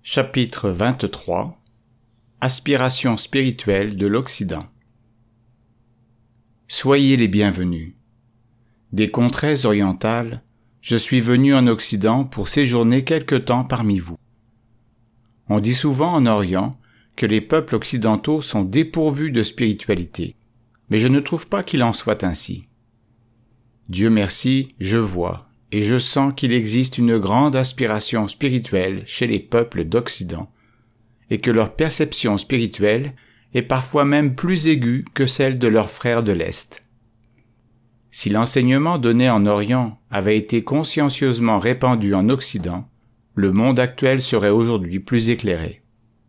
Chapitre 23 Aspiration spirituelle de l'Occident. Soyez les bienvenus. Des contrées orientales, je suis venu en Occident pour séjourner quelque temps parmi vous. On dit souvent en Orient que les peuples occidentaux sont dépourvus de spiritualité, mais je ne trouve pas qu'il en soit ainsi. Dieu merci, je vois et je sens qu'il existe une grande aspiration spirituelle chez les peuples d'Occident, et que leur perception spirituelle est parfois même plus aiguë que celle de leurs frères de l'Est. Si l'enseignement donné en Orient avait été consciencieusement répandu en Occident, le monde actuel serait aujourd'hui plus éclairé.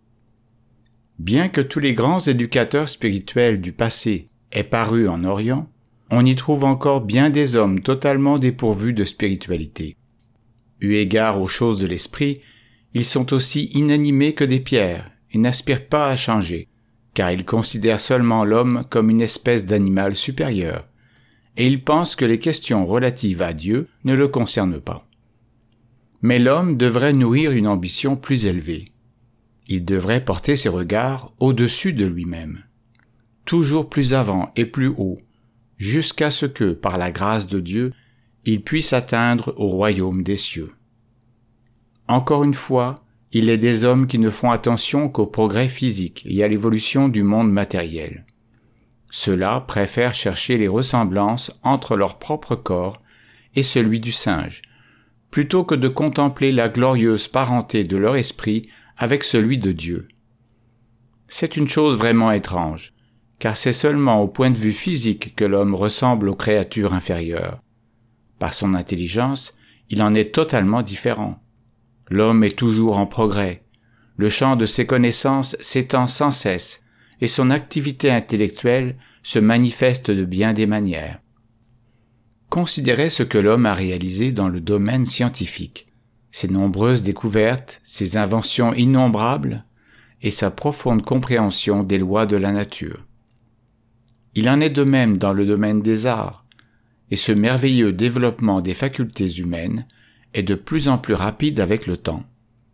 Bien que tous les grands éducateurs spirituels du passé aient paru en Orient, on y trouve encore bien des hommes totalement dépourvus de spiritualité. Eu égard aux choses de l'esprit, ils sont aussi inanimés que des pierres et n'aspirent pas à changer, car ils considèrent seulement l'homme comme une espèce d'animal supérieur, et ils pensent que les questions relatives à Dieu ne le concernent pas. Mais l'homme devrait nourrir une ambition plus élevée. Il devrait porter ses regards au-dessus de lui-même, toujours plus avant et plus haut, jusqu'à ce que, par la grâce de Dieu, il puisse atteindre au royaume des cieux. Encore une fois, il est des hommes qui ne font attention qu'au progrès physique et à l'évolution du monde matériel. Ceux-là préfèrent chercher les ressemblances entre leur propre corps et celui du singe, plutôt que de contempler la glorieuse parenté de leur esprit avec celui de Dieu. C'est une chose vraiment étrange, car c'est seulement au point de vue physique que l'homme ressemble aux créatures inférieures. Par son intelligence, il en est totalement différent. L'homme est toujours en progrès. Le champ de ses connaissances s'étend sans cesse, et son activité intellectuelle se manifeste de bien des manières. Considérez ce que l'homme a réalisé dans le domaine scientifique, ses nombreuses découvertes, ses inventions innombrables, et sa profonde compréhension des lois de la nature. Il en est de même dans le domaine des arts, et ce merveilleux développement des facultés humaines est de plus en plus rapide avec le temps.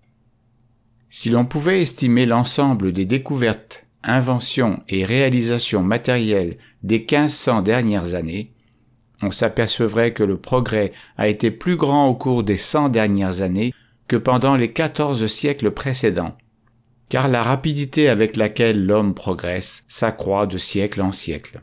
Si l'on pouvait estimer l'ensemble des découvertes, inventions et réalisations matérielles des 1500 dernières années, on s'apercevrait que le progrès a été plus grand au cours des 100 dernières années que pendant les 14 siècles précédents, car la rapidité avec laquelle l'homme progresse s'accroît de siècle en siècle.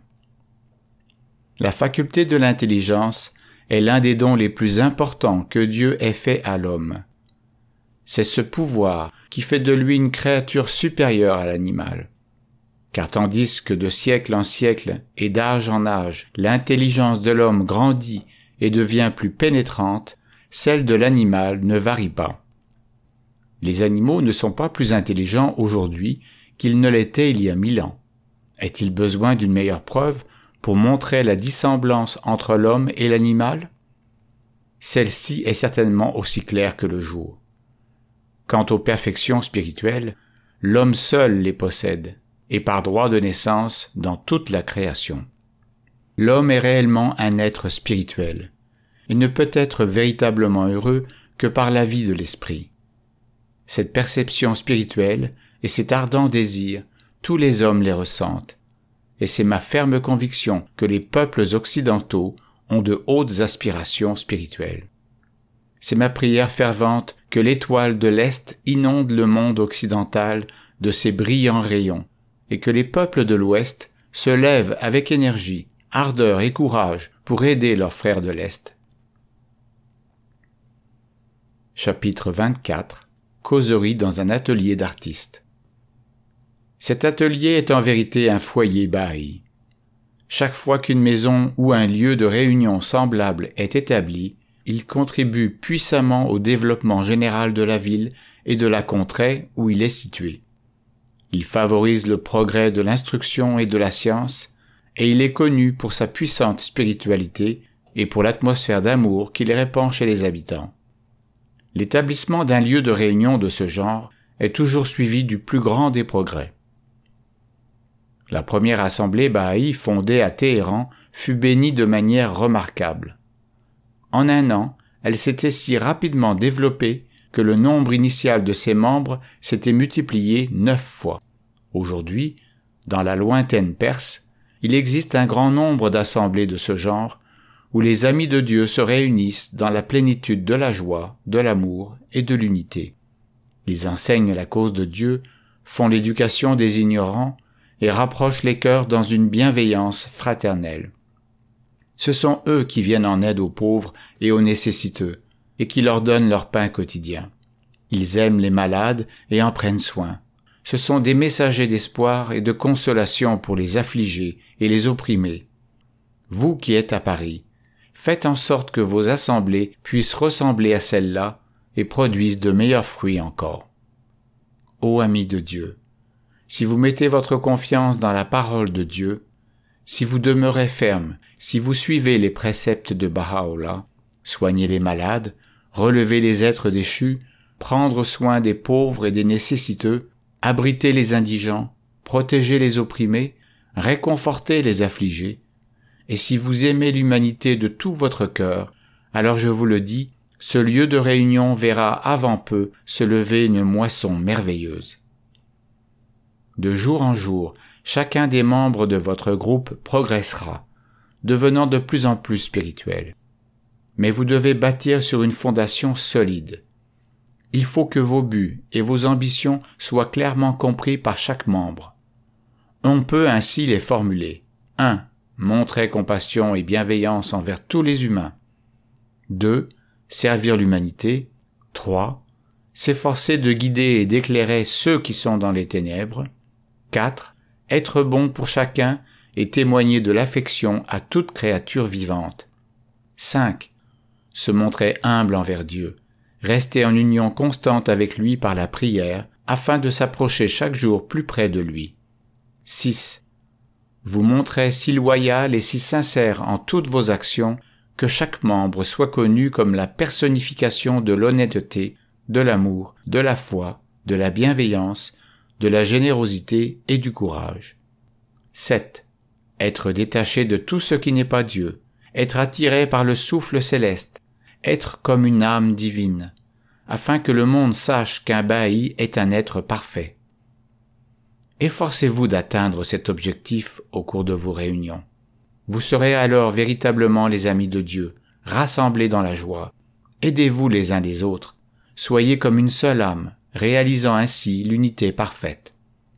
La faculté de l'intelligence est l'un des dons les plus importants que Dieu ait fait à l'homme. C'est ce pouvoir qui fait de lui une créature supérieure à l'animal. Car tandis que de siècle en siècle et d'âge en âge, l'intelligence de l'homme grandit et devient plus pénétrante, celle de l'animal ne varie pas. Les animaux ne sont pas plus intelligents aujourd'hui qu'ils ne l'étaient il y a 1000 ans. Est-il besoin d'une meilleure preuve pour montrer la dissemblance entre l'homme et l'animal? Celle-ci est certainement aussi claire que le jour. Quant aux perfections spirituelles, l'homme seul les possède, et par droit de naissance dans toute la création. L'homme est réellement un être spirituel. Il ne peut être véritablement heureux que par la vie de l'esprit. Cette perception spirituelle et cet ardent désir, tous les hommes les ressentent, et c'est ma ferme conviction que les peuples occidentaux ont de hautes aspirations spirituelles. C'est ma prière fervente que l'étoile de l'Est inonde le monde occidental de ses brillants rayons, et que les peuples de l'Ouest se lèvent avec énergie, ardeur et courage pour aider leurs frères de l'Est. Chapitre 24 Causerie dans un atelier d'artistes. Cet atelier est en vérité un foyer bahaï. Chaque fois qu'une maison ou un lieu de réunion semblable est établi, il contribue puissamment au développement général de la ville et de la contrée où il est situé. Il favorise le progrès de l'instruction et de la science, et il est connu pour sa puissante spiritualité et pour l'atmosphère d'amour qu'il répand chez les habitants. L'établissement d'un lieu de réunion de ce genre est toujours suivi du plus grand des progrès. La première assemblée bahaï fondée à Téhéran fut bénie de manière remarquable. En un an, elle s'était si rapidement développée que le nombre initial de ses membres s'était multiplié 9 fois. Aujourd'hui, dans la lointaine Perse, il existe un grand nombre d'assemblées de ce genre, où les amis de Dieu se réunissent dans la plénitude de la joie, de l'amour et de l'unité. Ils enseignent la cause de Dieu, font l'éducation des ignorants et rapprochent les cœurs dans une bienveillance fraternelle. Ce sont eux qui viennent en aide aux pauvres et aux nécessiteux, et qui leur donnent leur pain quotidien. Ils aiment les malades et en prennent soin. Ce sont des messagers d'espoir et de consolation pour les affligés et les opprimés. Vous qui êtes à Paris, faites en sorte que vos assemblées puissent ressembler à celles-là et produisent de meilleurs fruits encore. Ô amis de Dieu, si vous mettez votre confiance dans la parole de Dieu, si vous demeurez ferme, si vous suivez les préceptes de Baha'u'llah, soignez les malades, relevez les êtres déchus, prendre soin des pauvres et des nécessiteux, abriter les indigents, protéger les opprimés, réconforter les affligés, et si vous aimez l'humanité de tout votre cœur, alors je vous le dis, ce lieu de réunion verra avant peu se lever une moisson merveilleuse. De jour en jour, chacun des membres de votre groupe progressera, devenant de plus en plus spirituel. Mais vous devez bâtir sur une fondation solide. Il faut que vos buts et vos ambitions soient clairement compris par chaque membre. On peut ainsi les formuler. 1. Montrer compassion et bienveillance envers tous les humains. 2. Servir l'humanité. 3. S'efforcer de guider et d'éclairer ceux qui sont dans les ténèbres. 4. Être bon pour chacun et témoigner de l'affection à toute créature vivante. 5. Se montrer humble envers Dieu, rester en union constante avec lui par la prière, afin de s'approcher chaque jour plus près de lui. 6. Vous montrer si loyal et si sincère en toutes vos actions que chaque membre soit connu comme la personnification de l'honnêteté, de l'amour, de la foi, de la bienveillance, de la générosité et du courage. 7. Être détaché de tout ce qui n'est pas Dieu, être attiré par le souffle céleste, être comme une âme divine, afin que le monde sache qu'un Baha'i est un être parfait. Efforcez-vous d'atteindre cet objectif au cours de vos réunions. Vous serez alors véritablement les amis de Dieu, rassemblés dans la joie. Aidez-vous les uns les autres. Soyez comme une seule âme, réalisant ainsi l'unité parfaite.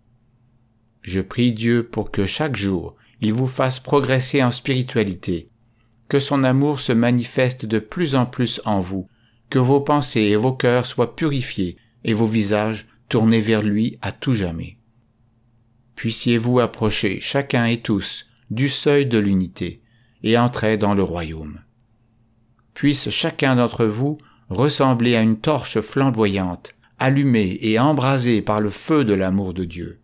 Je prie Dieu pour que chaque jour, il vous fasse progresser en spiritualité, que son amour se manifeste de plus en plus en vous, que vos pensées et vos cœurs soient purifiés et vos visages tournés vers lui à tout jamais. Puissiez-vous approcher chacun et tous du seuil de l'unité et entrer dans le royaume. Puisse chacun d'entre vous ressembler à une torche flamboyante, allumée et embrasée par le feu de l'amour de Dieu.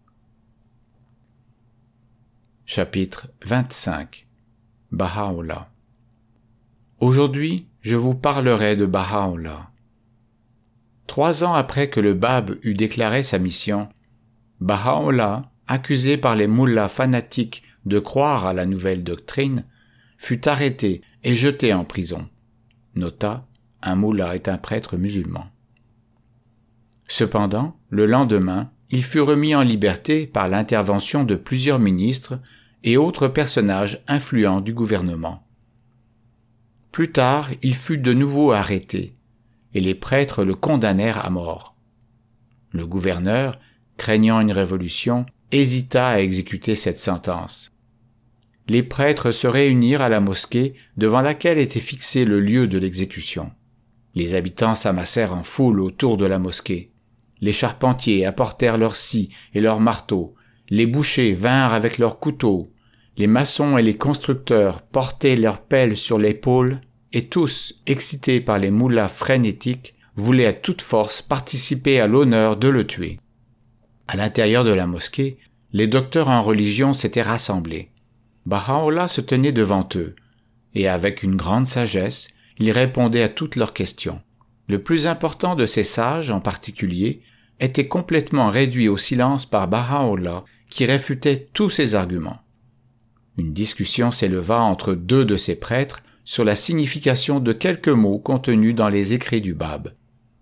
Chapitre 25. Baha'u'llah. Aujourd'hui, je vous parlerai de Baha'u'llah. 3 ans après que le Bab eut déclaré sa mission, Baha'u'llah, accusé par les mullahs fanatiques de croire à la nouvelle doctrine, fut arrêté et jeté en prison. Nota, un mullah est un prêtre musulman. Cependant, le lendemain, il fut remis en liberté par l'intervention de plusieurs ministres et autres personnages influents du gouvernement. Plus tard, il fut de nouveau arrêté, et les prêtres le condamnèrent à mort. Le gouverneur, craignant une révolution, hésita à exécuter cette sentence. Les prêtres se réunirent à la mosquée devant laquelle était fixé le lieu de l'exécution. Les habitants s'amassèrent en foule autour de la mosquée. Les charpentiers apportèrent leurs scies et leurs marteaux. Les bouchers vinrent avec leurs couteaux. Les maçons et les constructeurs portaient leurs pelles sur l'épaule, et tous, excités par les mullahs frénétiques, voulaient à toute force participer à l'honneur de le tuer. À l'intérieur de la mosquée, les docteurs en religion s'étaient rassemblés. Baha'u'llah se tenait devant eux, et avec une grande sagesse, il répondait à toutes leurs questions. Le plus important de ces sages, en particulier, était complètement réduit au silence par Baha'u'llah, qui réfutait tous ses arguments. Une discussion s'éleva entre 2 de ces prêtres sur la signification de quelques mots contenus dans les écrits du Bab.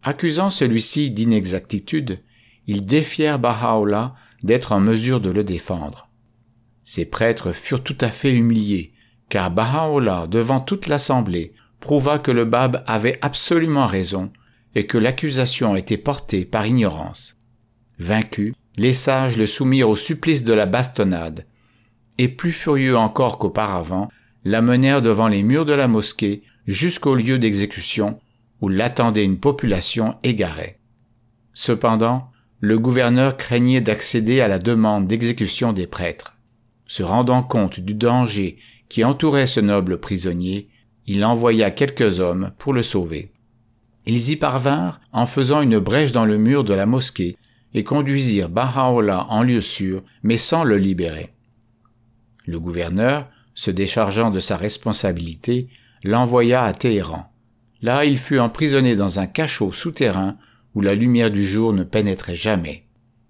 Accusant celui-ci d'inexactitude, ils défièrent Baha'u'llah d'être en mesure de le défendre. Ces prêtres furent tout à fait humiliés, car Baha'u'llah, devant toute l'assemblée, prouva que le Bab avait absolument raison et que l'accusation était portée par ignorance. Vaincus, les sages le soumirent au supplice de la bastonnade, et plus furieux encore qu'auparavant, l'amenèrent devant les murs de la mosquée jusqu'au lieu d'exécution où l'attendait une population égarée. Cependant, le gouverneur craignait d'accéder à la demande d'exécution des prêtres. Se rendant compte du danger qui entourait ce noble prisonnier, il envoya quelques hommes pour le sauver. Ils y parvinrent en faisant une brèche dans le mur de la mosquée et conduisirent Baha'u'llah en lieu sûr, mais sans le libérer. Le gouverneur, se déchargeant de sa responsabilité, l'envoya à Téhéran. Là, il fut emprisonné dans un cachot souterrain où la lumière du jour ne pénétrait jamais.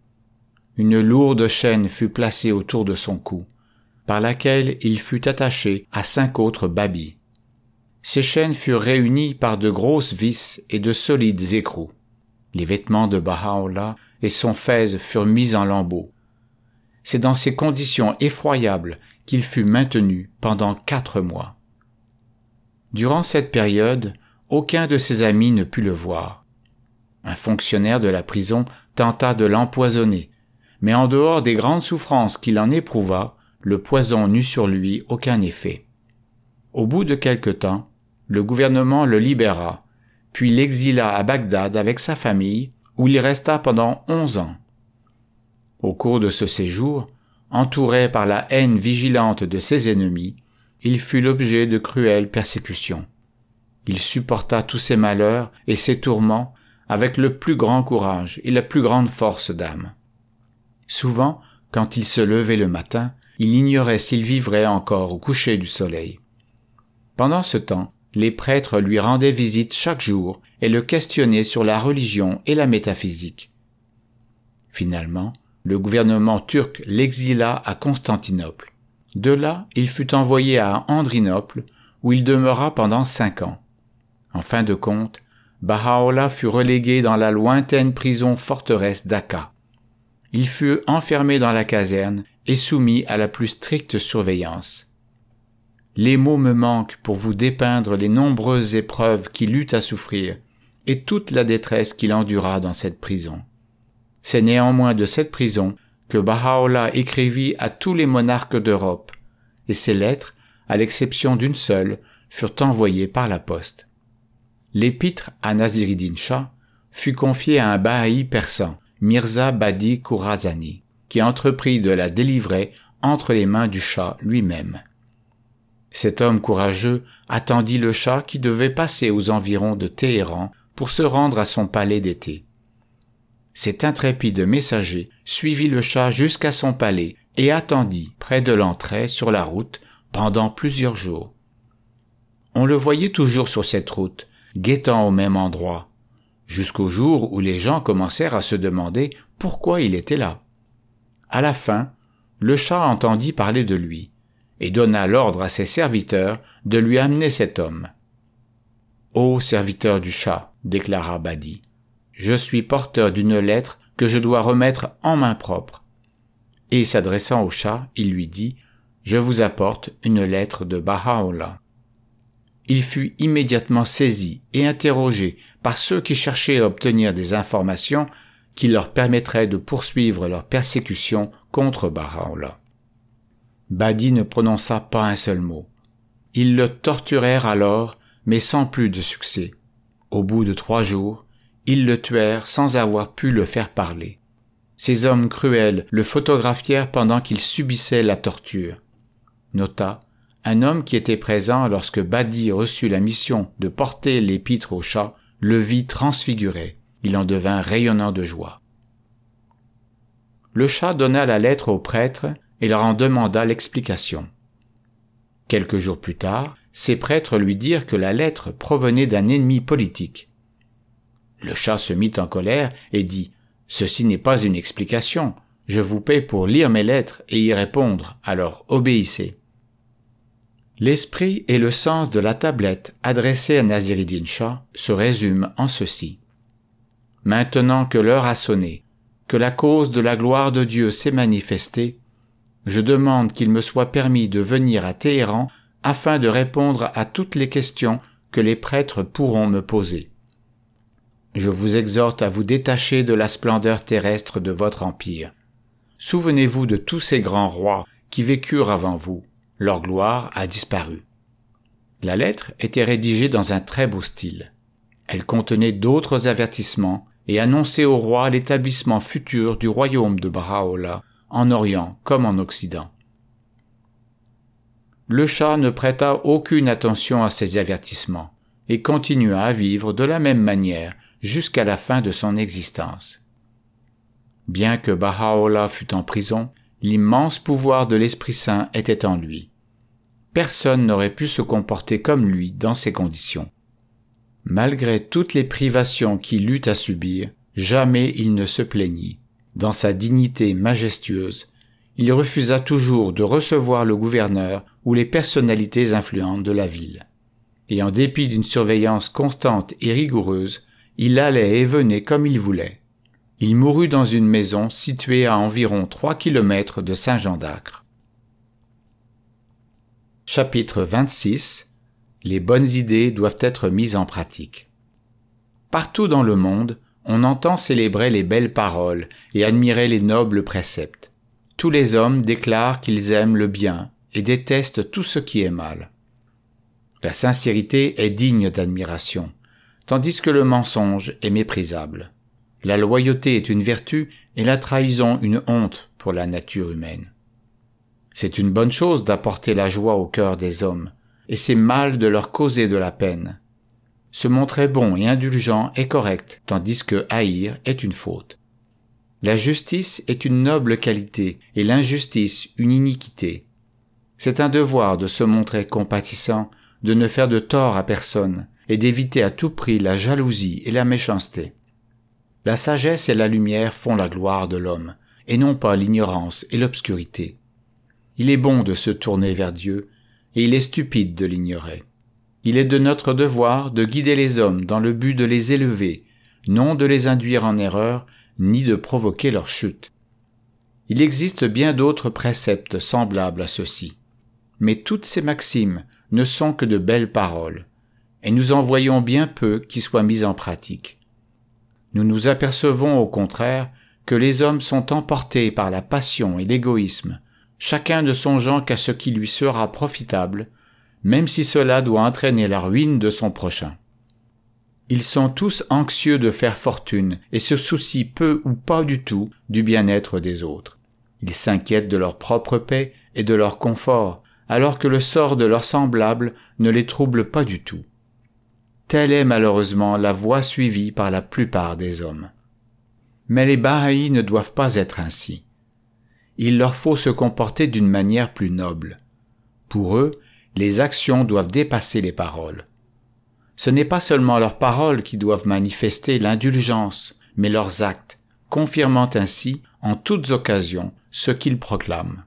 Une lourde chaîne fut placée autour de son cou, par laquelle il fut attaché à 5 autres babis. Ces chaînes furent réunies par de grosses vis et de solides écrous. Les vêtements de Baha'u'llah et son fez furent mis en lambeaux. C'est dans ces conditions effroyables qu'il fut maintenu pendant 4 mois. Durant cette période, aucun de ses amis ne put le voir. Un fonctionnaire de la prison tenta de l'empoisonner, mais en dehors des grandes souffrances qu'il en éprouva, le poison n'eut sur lui aucun effet. Au bout de quelque temps, le gouvernement le libéra, puis l'exila à Bagdad avec sa famille, où il resta pendant 11 ans. Au cours de ce séjour, entouré par la haine vigilante de ses ennemis, il fut l'objet de cruelles persécutions. Il supporta tous ses malheurs et ses tourments avec le plus grand courage et la plus grande force d'âme. Souvent, quand il se levait le matin, il ignorait s'il vivrait encore au coucher du soleil. Pendant ce temps, les prêtres lui rendaient visite chaque jour et le questionnaient sur la religion et la métaphysique. Finalement, le gouvernement turc l'exila à Constantinople. De là, il fut envoyé à Andrinople, où il demeura pendant 5 ans. En fin de compte, Baha'u'llah fut relégué dans la lointaine prison forteresse d'Aqqa. Il fut enfermé dans la caserne et soumis à la plus stricte surveillance. Les mots me manquent pour vous dépeindre les nombreuses épreuves qu'il eut à souffrir et toute la détresse qu'il endura dans cette prison. C'est néanmoins de cette prison que Baha'u'llah écrivit à tous les monarques d'Europe, et ces lettres, à l'exception d'une seule, furent envoyées par la poste. L'épître à Nasiruddin Shah fut confiée à un bahaï persan, Mirza Badi Khorasani, qui entreprit de la délivrer entre les mains du Shah lui-même. Cet homme courageux attendit le Shah qui devait passer aux environs de Téhéran pour se rendre à son palais d'été. Cet intrépide messager suivit le Shah jusqu'à son palais et attendit près de l'entrée sur la route pendant plusieurs jours. On le voyait toujours sur cette route, guettant au même endroit, jusqu'au jour où les gens commencèrent à se demander pourquoi il était là. À la fin, le Shah entendit parler de lui et donna l'ordre à ses serviteurs de lui amener cet homme. « Ô serviteur du Shah, déclara Badi, je suis porteur d'une lettre que je dois remettre en main propre. » Et s'adressant au Shah, il lui dit « Je vous apporte une lettre de Baha'u'llah. » Il fut immédiatement saisi et interrogé par ceux qui cherchaient à obtenir des informations qui leur permettraient de poursuivre leur persécution contre Baha'u'llah. Badi ne prononça pas un seul mot. Ils le torturèrent alors, mais sans plus de succès. Au bout de 3 jours, ils le tuèrent sans avoir pu le faire parler. Ces hommes cruels le photographièrent pendant qu'il subissait la torture. Nota, un homme qui était présent lorsque Badi reçut la mission de porter l'épître au Shah, le vit transfiguré. Il en devint rayonnant de joie. Le Shah donna la lettre aux prêtres et leur en demanda l'explication. Quelques jours plus tard, ces prêtres lui dirent que la lettre provenait d'un ennemi politique. Le Shah se mit en colère et dit « Ceci n'est pas une explication. Je vous paie pour lire mes lettres et y répondre, alors obéissez. » L'esprit et le sens de la tablette adressée à Nasiruddin Shah se résument en ceci. maintenant que l'heure a sonné, que la cause de la gloire de Dieu s'est manifestée, je demande qu'il me soit permis de venir à Téhéran afin de répondre à toutes les questions que les prêtres pourront me poser. Je vous exhorte à vous détacher de la splendeur terrestre de votre empire. Souvenez-vous de tous ces grands rois qui vécurent avant vous. Leur gloire a disparu. La lettre était rédigée dans un très beau style. Elle contenait d'autres avertissements et annonçait au roi l'établissement futur du royaume de Baha'u'llah, en Orient comme en Occident. Le Shah ne prêta aucune attention à ces avertissements et continua à vivre de la même manière jusqu'à la fin de son existence. Bien que Baha'u'llah fût en prison, l'immense pouvoir de l'Esprit Saint était en lui. Personne n'aurait pu se comporter comme lui dans ces conditions. Malgré toutes les privations qu'il eut à subir, jamais il ne se plaignit. Dans sa dignité majestueuse, il refusa toujours de recevoir le gouverneur ou les personnalités influentes de la ville. Et en dépit d'une surveillance constante et rigoureuse, il allait et venait comme il voulait. Il mourut dans une maison située à environ 3 kilomètres de Saint-Jean d'Acre. Chapitre 26. Les bonnes idées doivent être mises en pratique. Partout dans le monde, on entend célébrer les belles paroles et admirer les nobles préceptes. Tous les hommes déclarent qu'ils aiment le bien et détestent tout ce qui est mal. La sincérité est digne d'admiration, tandis que le mensonge est méprisable. La loyauté est une vertu et la trahison une honte pour la nature humaine. C'est une bonne chose d'apporter la joie au cœur des hommes, et c'est mal de leur causer de la peine. Se montrer bon et indulgent est correct, tandis que haïr est une faute. La justice est une noble qualité et l'injustice une iniquité. C'est un devoir de se montrer compatissant, de ne faire de tort à personne et d'éviter à tout prix la jalousie et la méchanceté. La sagesse et la lumière font la gloire de l'homme, et non pas l'ignorance et l'obscurité. Il est bon de se tourner vers Dieu, et il est stupide de l'ignorer. Il est de notre devoir de guider les hommes dans le but de les élever, non de les induire en erreur, ni de provoquer leur chute. Il existe bien d'autres préceptes semblables à ceux-ci. Mais toutes ces maximes ne sont que de belles paroles, et nous en voyons bien peu qui soient mises en pratique. Nous nous apercevons au contraire que les hommes sont emportés par la passion et l'égoïsme, chacun ne songeant qu'à ce qui lui sera profitable, même si cela doit entraîner la ruine de son prochain. Ils sont tous anxieux de faire fortune et se soucient peu ou pas du tout du bien-être des autres. Ils s'inquiètent de leur propre paix et de leur confort, alors que le sort de leurs semblables ne les trouble pas du tout. Telle est malheureusement la voie suivie par la plupart des hommes. Mais les Bahaïs ne doivent pas être ainsi. Il leur faut se comporter d'une manière plus noble. Pour eux, les actions doivent dépasser les paroles. Ce n'est pas seulement leurs paroles qui doivent manifester l'indulgence, mais leurs actes, confirmant ainsi, en toutes occasions, ce qu'ils proclament.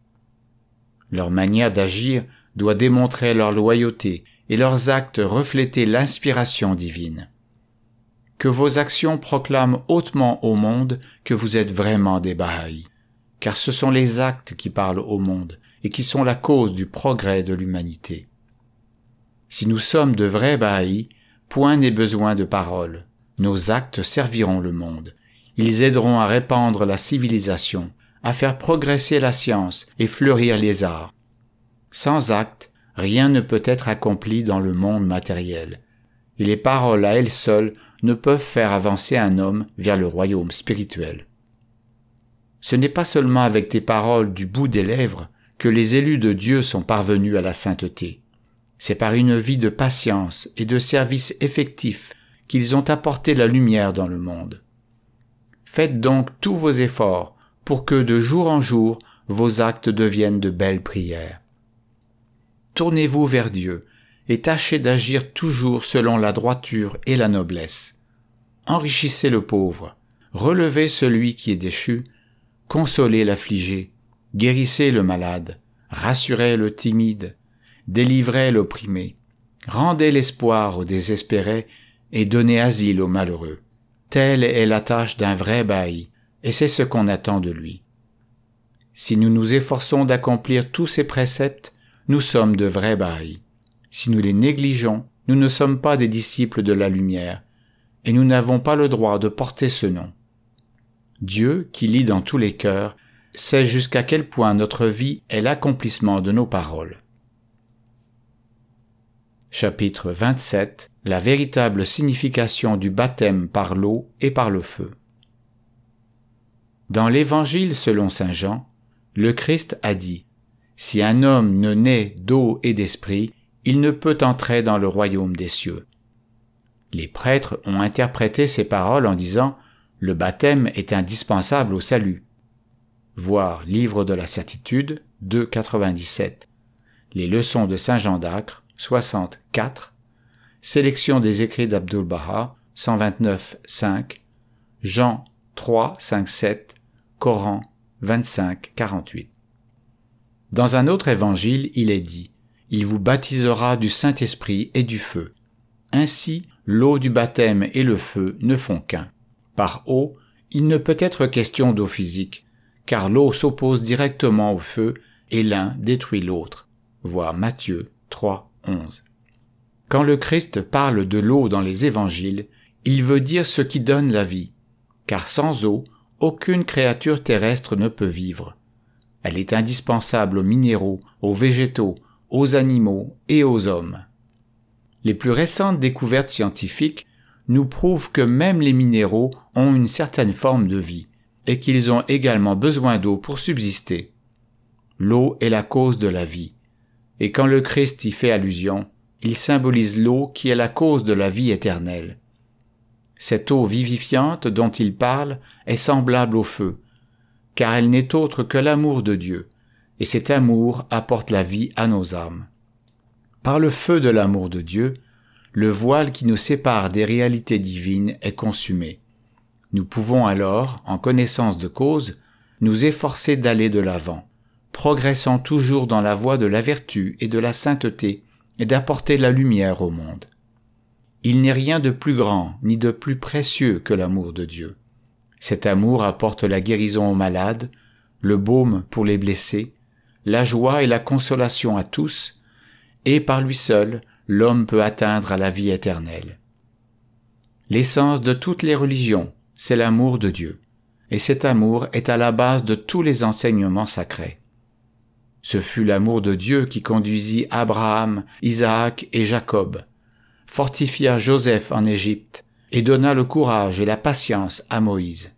Leur manière d'agir doit démontrer leur loyauté et leurs actes refléter l'inspiration divine. Que vos actions proclament hautement au monde que vous êtes vraiment des Bahaïs, car ce sont les actes qui parlent au monde et qui sont la cause du progrès de l'humanité. Si nous sommes de vrais Bahaïs, point n'est besoin de paroles. Nos actes serviront le monde. Ils aideront à répandre la civilisation, à faire progresser la science et fleurir les arts. Sans actes, rien ne peut être accompli dans le monde matériel, et les paroles à elles seules ne peuvent faire avancer un homme vers le royaume spirituel. Ce n'est pas seulement avec des paroles du bout des lèvres que les élus de Dieu sont parvenus à la sainteté. C'est par une vie de patience et de service effectif qu'ils ont apporté la lumière dans le monde. Faites donc tous vos efforts pour que de jour en jour vos actes deviennent de belles prières. Tournez-vous vers Dieu et tâchez d'agir toujours selon la droiture et la noblesse. Enrichissez le pauvre, relevez celui qui est déchu, consolez l'affligé, guérissez le malade, rassurez le timide, délivrez l'opprimé, rendez l'espoir aux désespérés et donnez asile aux malheureux. Telle est la tâche d'un vrai bailli, et c'est ce qu'on attend de lui. Si nous nous efforçons d'accomplir tous ces préceptes, nous sommes de vrais baillis. Si nous les négligeons, nous ne sommes pas des disciples de la lumière, et nous n'avons pas le droit de porter ce nom. Dieu, qui lit dans tous les cœurs, sait jusqu'à quel point notre vie est l'accomplissement de nos paroles. Chapitre 27. La véritable signification du baptême par l'eau et par le feu. Dans l'Évangile selon saint Jean, le Christ a dit « Si un homme ne naît d'eau et d'esprit, il ne peut entrer dans le royaume des cieux. » Les prêtres ont interprété ces paroles en disant « Le baptême est indispensable au salut. » Voir Livre de la Certitude, 2,97. Les leçons de saint Jean d'Acre, 64. Sélection des écrits d'Abdul-Baha, 129,5. Jean 3, 5, 7. Coran 25, 48. Dans un autre évangile, il est dit « Il vous baptisera du Saint-Esprit et du feu. » Ainsi, l'eau du baptême et le feu ne font qu'un. Par eau, il ne peut être question d'eau physique, car l'eau s'oppose directement au feu et l'un détruit l'autre. Voir Matthieu 3, 11. Quand le Christ parle de l'eau dans les évangiles, il veut dire ce qui donne la vie, car sans eau, aucune créature terrestre ne peut vivre. Elle est indispensable aux minéraux, aux végétaux, aux animaux et aux hommes. Les plus récentes découvertes scientifiques nous prouvent que même les minéraux ont une certaine forme de vie et qu'ils ont également besoin d'eau pour subsister. L'eau est la cause de la vie, et quand le Christ y fait allusion, il symbolise l'eau qui est la cause de la vie éternelle. Cette eau vivifiante dont il parle est semblable au feu, car elle n'est autre que l'amour de Dieu, et cet amour apporte la vie à nos âmes. Par le feu de l'amour de Dieu, le voile qui nous sépare des réalités divines est consumé. Nous pouvons alors, en connaissance de cause, nous efforcer d'aller de l'avant, progressant toujours dans la voie de la vertu et de la sainteté, et d'apporter la lumière au monde. Il n'est rien de plus grand ni de plus précieux que l'amour de Dieu. Cet amour apporte la guérison aux malades, le baume pour les blessés, la joie et la consolation à tous, et par lui seul, l'homme peut atteindre à la vie éternelle. L'essence de toutes les religions, c'est l'amour de Dieu, et cet amour est à la base de tous les enseignements sacrés. Ce fut l'amour de Dieu qui conduisit Abraham, Isaac et Jacob, fortifia Joseph en Égypte et donna le courage et la patience à Moïse.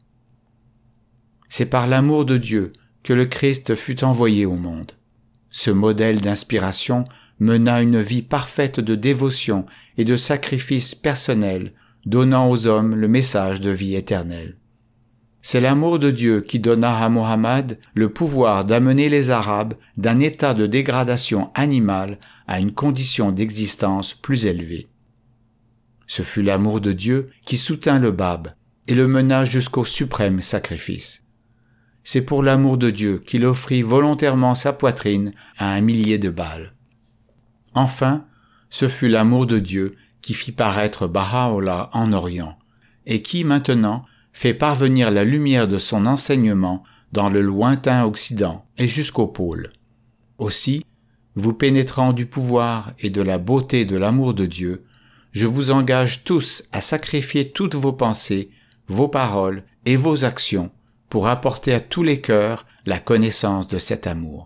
C'est par l'amour de Dieu que le Christ fut envoyé au monde. Ce modèle d'inspiration mena une vie parfaite de dévotion et de sacrifice personnel, donnant aux hommes le message de vie éternelle. C'est l'amour de Dieu qui donna à Mohammed le pouvoir d'amener les Arabes d'un état de dégradation animale à une condition d'existence plus élevée. Ce fut l'amour de Dieu qui soutint le Bab et le mena jusqu'au suprême sacrifice. C'est pour l'amour de Dieu qu'il offrit volontairement sa poitrine à un millier de Baal. Enfin, ce fut l'amour de Dieu qui fit paraître Baha'u'llah en Orient et qui, maintenant, fait parvenir la lumière de son enseignement dans le lointain Occident et jusqu'au pôle. Aussi, vous pénétrant du pouvoir et de la beauté de l'amour de Dieu, je vous engage tous à sacrifier toutes vos pensées, vos paroles et vos actions pour apporter à tous les cœurs la connaissance de cet amour.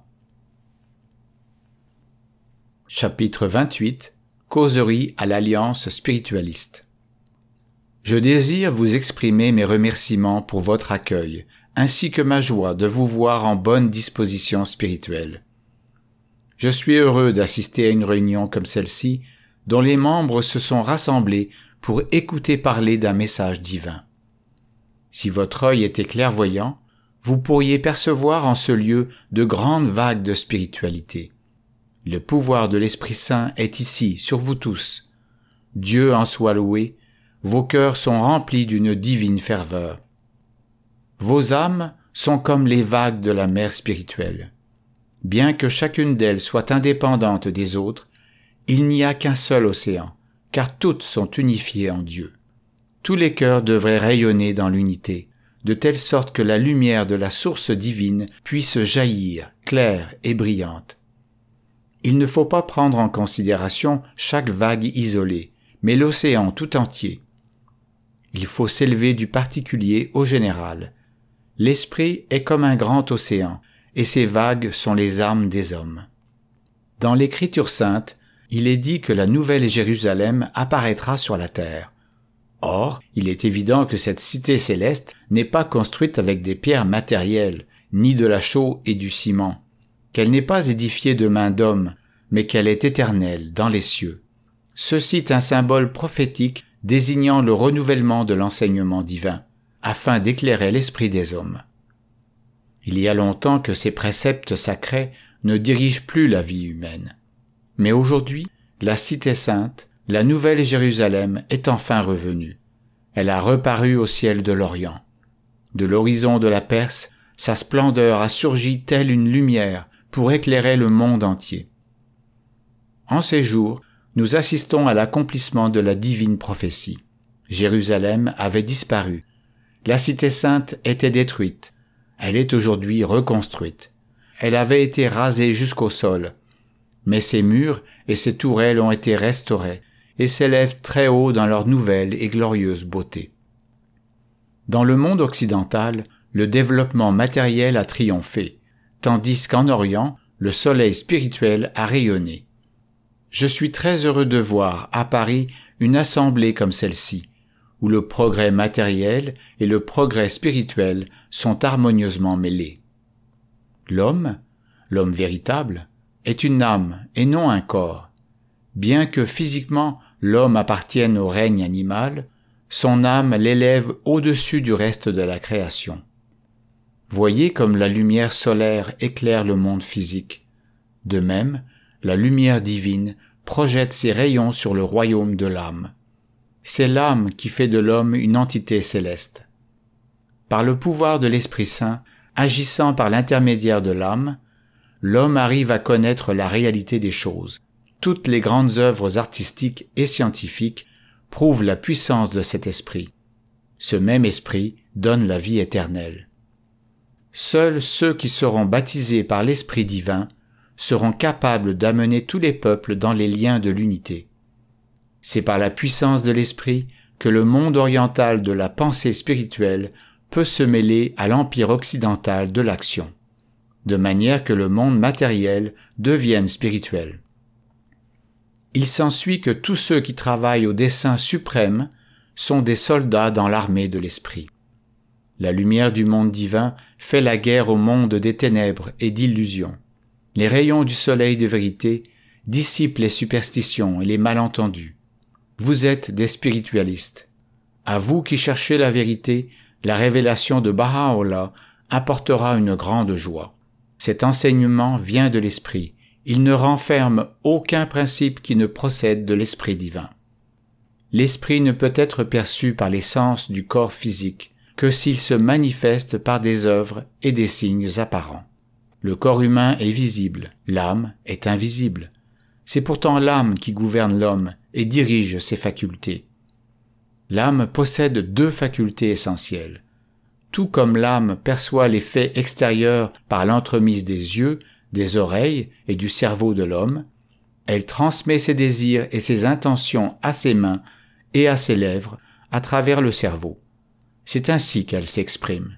Chapitre 28. Causerie à l'Alliance spiritualiste. Je désire vous exprimer mes remerciements pour votre accueil, ainsi que ma joie de vous voir en bonne disposition spirituelle. Je suis heureux d'assister à une réunion comme celle-ci, dont les membres se sont rassemblés pour écouter parler d'un message divin. Si votre œil était clairvoyant, vous pourriez percevoir en ce lieu de grandes vagues de spiritualité. Le pouvoir de l'Esprit Saint est ici, sur vous tous. Dieu en soit loué, vos cœurs sont remplis d'une divine ferveur. Vos âmes sont comme les vagues de la mer spirituelle. Bien que chacune d'elles soit indépendante des autres, il n'y a qu'un seul océan, car toutes sont unifiées en Dieu. tous les cœurs devraient rayonner dans l'unité, de telle sorte que la lumière de la source divine puisse jaillir, claire et brillante. Il ne faut pas prendre en considération chaque vague isolée, mais l'océan tout entier. Il faut s'élever du particulier au général. L'esprit est comme un grand océan, et ses vagues sont les âmes des hommes. Dans l'Écriture sainte, il est dit que la nouvelle Jérusalem apparaîtra sur la terre. Or, il est évident que cette cité céleste n'est pas construite avec des pierres matérielles, ni de la chaux et du ciment, qu'elle n'est pas édifiée de main d'homme, mais qu'elle est éternelle dans les cieux. Ceci est un symbole prophétique désignant le renouvellement de l'enseignement divin, afin d'éclairer l'esprit des hommes. Il y a longtemps que ces préceptes sacrés ne dirigent plus la vie humaine. Mais aujourd'hui, la cité sainte, la nouvelle Jérusalem, est enfin revenue. Elle a reparu au ciel de l'Orient. De l'horizon de la Perse, sa splendeur a surgi telle une lumière pour éclairer le monde entier. En ces jours, nous assistons à l'accomplissement de la divine prophétie. Jérusalem avait disparu. La cité sainte était détruite. Elle est aujourd'hui reconstruite. Elle avait été rasée jusqu'au sol. Mais ses murs et ses tourelles ont été restaurés et s'élèvent très haut dans leur nouvelle et glorieuse beauté. Dans le monde occidental, le développement matériel a triomphé, tandis qu'en Orient, le soleil spirituel a rayonné. Je suis très heureux de voir à Paris une assemblée comme celle-ci, où le progrès matériel et le progrès spirituel sont harmonieusement mêlés. L'homme véritable, est une âme et non un corps. Bien que physiquement l'homme appartienne au règne animal, son âme l'élève au-dessus du reste de la création. Voyez comme la lumière solaire éclaire le monde physique. De même, la lumière divine projette ses rayons sur le royaume de l'âme. C'est l'âme qui fait de l'homme une entité céleste. Par le pouvoir de l'Esprit Saint, agissant par l'intermédiaire de l'âme, l'homme arrive à connaître la réalité des choses. Toutes les grandes œuvres artistiques et scientifiques prouvent la puissance de cet esprit. Ce même esprit donne la vie éternelle. Seuls ceux qui seront baptisés par l'Esprit divin seront capables d'amener tous les peuples dans les liens de l'unité. C'est par la puissance de l'Esprit que le monde oriental de la pensée spirituelle peut se mêler à l'empire occidental de l'action, de manière que le monde matériel devienne spirituel. Il s'ensuit que tous ceux qui travaillent au dessein suprême sont des soldats dans l'armée de l'Esprit. La lumière du monde divin fait la guerre au monde des ténèbres et d'illusions. Les rayons du soleil de vérité dissipent les superstitions et les malentendus. Vous êtes des spiritualistes. À vous qui cherchez la vérité, la révélation de Baha'u'llah apportera une grande joie. Cet enseignement vient de l'Esprit. Il ne renferme aucun principe qui ne procède de l'Esprit divin. L'Esprit ne peut être perçu par les sens du corps physique que s'il se manifeste par des œuvres et des signes apparents. Le corps humain est visible, l'âme est invisible. C'est pourtant l'âme qui gouverne l'homme et dirige ses facultés. L'âme possède deux facultés essentielles. Tout comme l'âme perçoit les faits extérieurs par l'entremise des yeux, des oreilles et du cerveau de l'homme, elle transmet ses désirs et ses intentions à ses mains et à ses lèvres à travers le cerveau. C'est ainsi qu'elle s'exprime.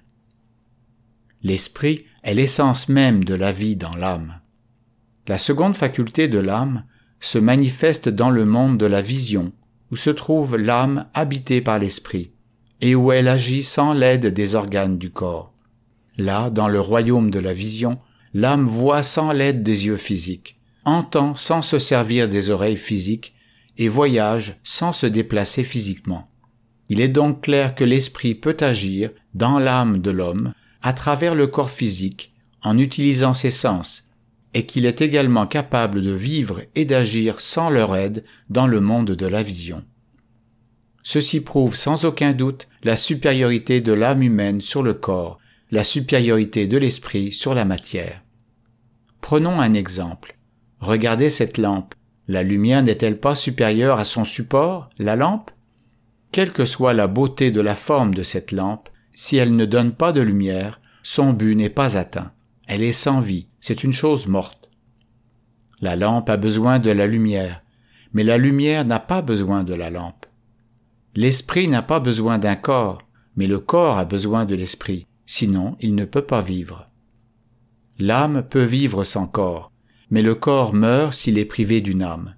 L'esprit est l'essence même de la vie dans l'âme. La seconde faculté de l'âme se manifeste dans le monde de la vision, où se trouve l'âme habitée par l'esprit, et où elle agit sans l'aide des organes du corps. Là, dans le royaume de la vision, l'âme voit sans l'aide des yeux physiques, entend sans se servir des oreilles physiques, et voyage sans se déplacer physiquement. Il est donc clair que l'esprit peut agir dans l'âme de l'homme à travers le corps physique en utilisant ses sens, et qu'il est également capable de vivre et d'agir sans leur aide dans le monde de la vision. Ceci prouve sans aucun doute la supériorité de l'âme humaine sur le corps, la supériorité de l'esprit sur la matière. Prenons un exemple. Regardez cette lampe. La lumière n'est-elle pas supérieure à son support, la lampe ? Quelle que soit la beauté de la forme de cette lampe, si elle ne donne pas de lumière, son but n'est pas atteint. Elle est sans vie, c'est une chose morte. La lampe a besoin de la lumière, mais la lumière n'a pas besoin de la lampe. L'esprit n'a pas besoin d'un corps, mais le corps a besoin de l'esprit, sinon il ne peut pas vivre. L'âme peut vivre sans corps, mais le corps meurt s'il est privé d'une âme.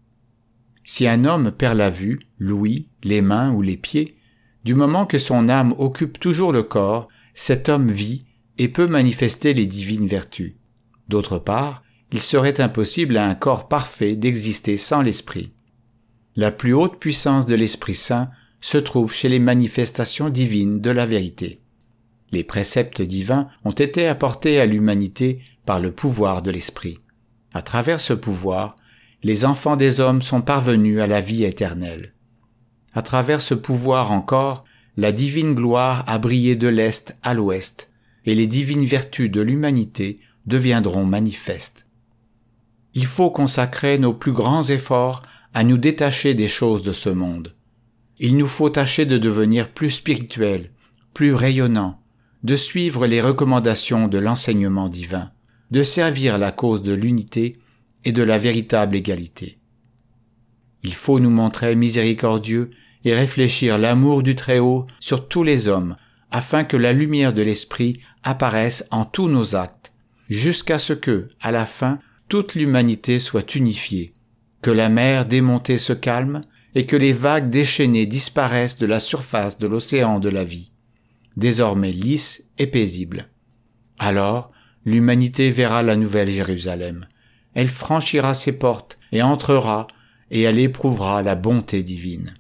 Si un homme perd la vue, l'ouïe, les mains ou les pieds, du moment que son âme occupe toujours le corps, cet homme vit et peut manifester les divines vertus. D'autre part, il serait impossible à un corps parfait d'exister sans l'esprit. La plus haute puissance de l'Esprit Saint se trouve chez les manifestations divines de la vérité. Les préceptes divins ont été apportés à l'humanité par le pouvoir de l'Esprit. À travers ce pouvoir, les enfants des hommes sont parvenus à la vie éternelle. À travers ce pouvoir encore, la divine gloire a brillé de l'Est à l'Ouest, et les divines vertus de l'humanité deviendront manifestes. Il faut consacrer nos plus grands efforts à nous détacher des choses de ce monde. Il nous faut tâcher de devenir plus spirituels, plus rayonnants, de suivre les recommandations de l'enseignement divin, de servir la cause de l'unité et de la véritable égalité. Il faut nous montrer miséricordieux et réfléchir l'amour du Très-Haut sur tous les hommes, afin que la lumière de l'Esprit apparaisse en tous nos actes, jusqu'à ce que, à la fin, toute l'humanité soit unifiée, que la mer démontée se calme et que les vagues déchaînées disparaissent de la surface de l'océan de la vie, désormais lisse et paisible. Alors, l'humanité verra la nouvelle Jérusalem. Elle franchira ses portes et entrera, et elle éprouvera la bonté divine.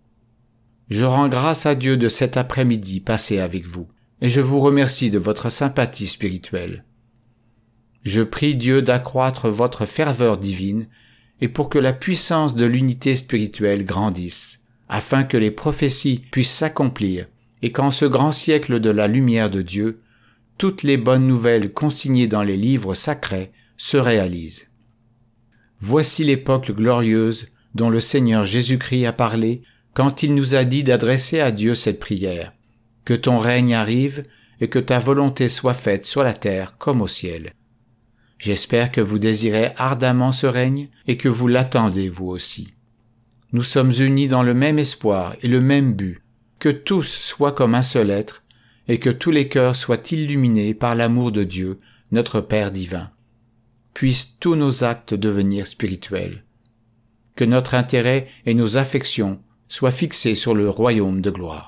Je rends grâce à Dieu de cet après-midi passé avec vous, et je vous remercie de votre sympathie spirituelle. Je prie Dieu d'accroître votre ferveur divine et pour que la puissance de l'unité spirituelle grandisse, afin que les prophéties puissent s'accomplir et qu'en ce grand siècle de la lumière de Dieu, toutes les bonnes nouvelles consignées dans les livres sacrés se réalisent. Voici l'époque glorieuse dont le Seigneur Jésus-Christ a parlé quand il nous a dit d'adresser à Dieu cette prière. Que ton règne arrive et que ta volonté soit faite sur la terre comme au ciel. J'espère que vous désirez ardemment ce règne et que vous l'attendez vous aussi. Nous sommes unis dans le même espoir et le même but, que tous soient comme un seul être et que tous les cœurs soient illuminés par l'amour de Dieu, notre Père divin. Puissent tous nos actes devenir spirituels. Que notre intérêt et nos affections soient fixés sur le royaume de gloire.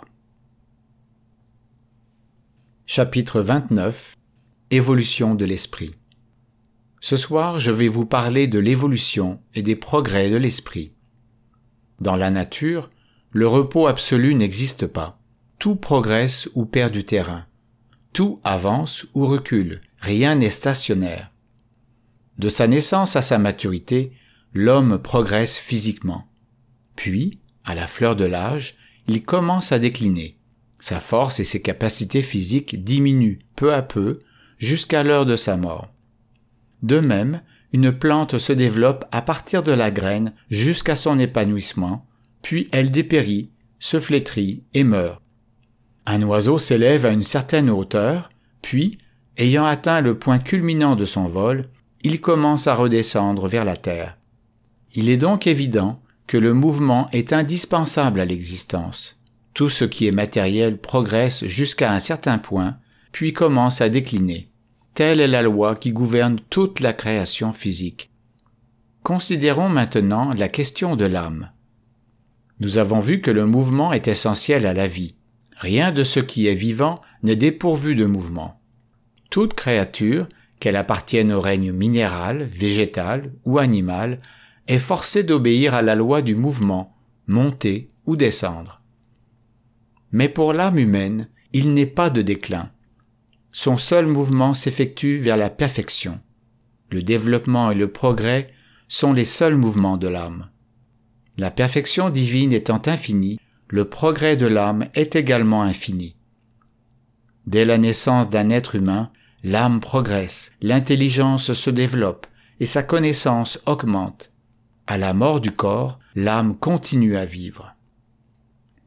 Chapitre 29. Évolution de l'esprit. Ce soir, je vais vous parler de l'évolution et des progrès de l'esprit. Dans la nature, le repos absolu n'existe pas. Tout progresse ou perd du terrain. Tout avance ou recule. Rien n'est stationnaire. De sa naissance à sa maturité, l'homme progresse physiquement. Puis, à la fleur de l'âge, il commence à décliner. Sa force et ses capacités physiques diminuent peu à peu jusqu'à l'heure de sa mort. De même, une plante se développe à partir de la graine jusqu'à son épanouissement, puis elle dépérit, se flétrit et meurt. Un oiseau s'élève à une certaine hauteur, puis, ayant atteint le point culminant de son vol, il commence à redescendre vers la terre. Il est donc évident que le mouvement est indispensable à l'existence. Tout ce qui est matériel progresse jusqu'à un certain point, puis commence à décliner. Telle est la loi qui gouverne toute la création physique. Considérons maintenant la question de l'âme. Nous avons vu que le mouvement est essentiel à la vie. Rien de ce qui est vivant n'est dépourvu de mouvement. Toute créature, qu'elle appartienne au règne minéral, végétal ou animal, est forcée d'obéir à la loi du mouvement, monter ou descendre. Mais pour l'âme humaine, il n'est pas de déclin. Son seul mouvement s'effectue vers la perfection. Le développement et le progrès sont les seuls mouvements de l'âme. La perfection divine étant infinie, le progrès de l'âme est également infini. Dès la naissance d'un être humain, l'âme progresse, l'intelligence se développe et sa connaissance augmente. À la mort du corps, l'âme continue à vivre.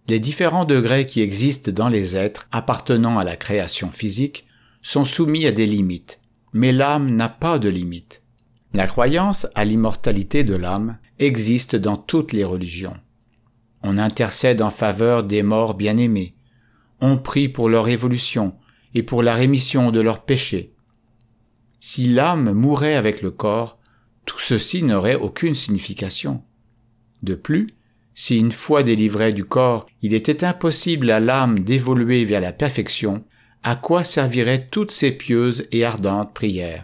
Les différents degrés qui existent dans les êtres appartenant à la création physique sont soumis à des limites, mais l'âme n'a pas de limites. La croyance à l'immortalité de l'âme existe dans toutes les religions. On intercède en faveur des morts bien-aimés, on prie pour leur évolution et pour la rémission de leurs péchés. Si l'âme mourait avec le corps, tout ceci n'aurait aucune signification. De plus, si une fois délivré du corps, il était impossible à l'âme d'évoluer vers la perfection, à quoi serviraient toutes ces pieuses et ardentes prières?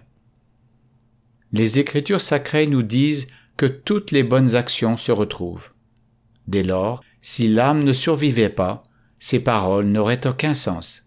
Les Écritures sacrées nous disent que toutes les bonnes actions se retrouvent. Dès lors, si l'âme ne survivait pas, ces paroles n'auraient aucun sens.